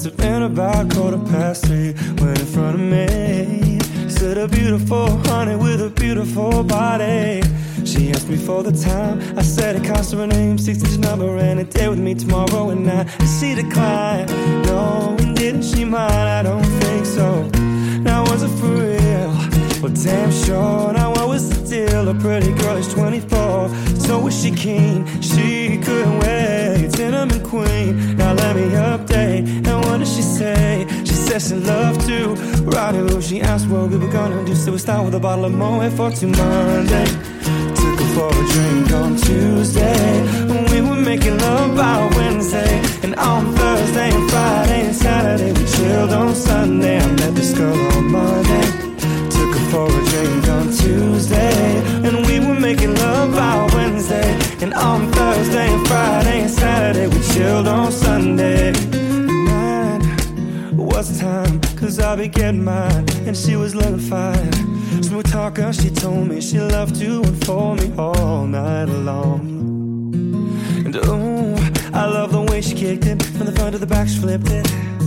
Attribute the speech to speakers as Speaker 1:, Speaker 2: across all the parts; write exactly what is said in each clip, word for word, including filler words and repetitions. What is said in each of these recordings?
Speaker 1: Must have been about quarter past three when in front of me stood a beautiful honey with a beautiful body. She asked me for the time. I said it cost her a name, six-digit number, and a day with me tomorrow and night. She declined. No, and didn't she mind? I don't think so. Now was it for real? Well, damn sure. Now what was the deal? A pretty girl is twenty-four. So was she keen? She couldn't wait. Cinnamon queen. Now let me update. And what did she say? She said she loved to rendezvous. She asked what we were gonna do, so we start with a bottle of Moet for two Monday. Took her for a drink on Tuesday. We were making love by Wednesday. And on Thursday and Friday and Saturday we chilled on Sunday. I met this girl on Monday. Took her for a drink on Tuesday. And we were making love by Wednesday. And on Thursday and Friday and Saturday we chilled on Sunday. Nine was time, cause I be getting mine. And she was looking fine. Smooth talker, she told me she loved to inform me all night long. And ooh, I love the way she kicked it. From the front to the back she flipped it.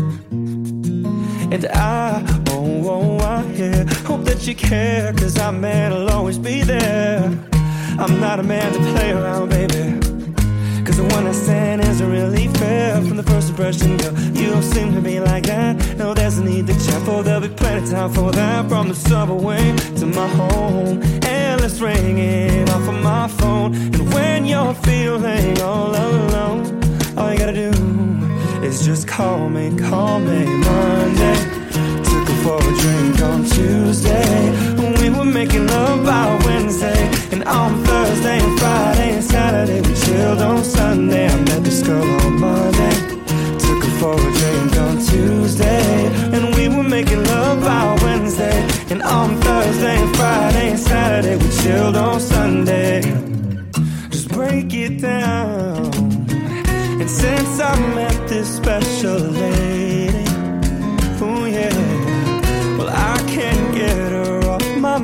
Speaker 1: And I, oh, oh, I yeah, hope that you care, cause I, man, I'll always be there. I'm not a man to play around, baby, cause the one I stand isn't really fair. From the first impression, girl, you don't seem to be like that. No, there's a need to chat for, there'll be plenty of time for that. From the subway to my home, endless ringing off of my phone. And when you're feeling all alone, all you gotta do is just call me, call me Monday. Took her for a drink on Tuesday. We were making love by Wednesday. And on Thursday and Friday and Saturday we chilled on Sunday. I met this girl on Monday. Took her for a drink on Tuesday. And we were making love by Wednesday. And on Thursday and Friday and Saturday we chilled on Sunday. Just break it down. And since I met this special lady, oh yeah, well I can't get her off my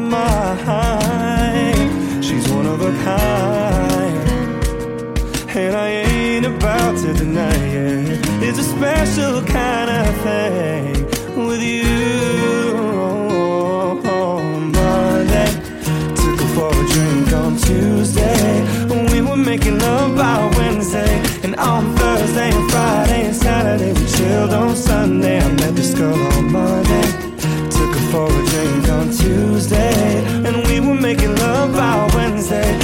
Speaker 1: mind. She's one of a kind, and I ain't about to deny it. It's a special kind of thing with you. On Monday, took her for a drink on Tuesday. We were making love by Wednesday. And on Thursday and Friday and Saturday we chilled on Sunday. I met this girl on Monday. Took her for a drink on Tuesday. And we were making love by Wednesday.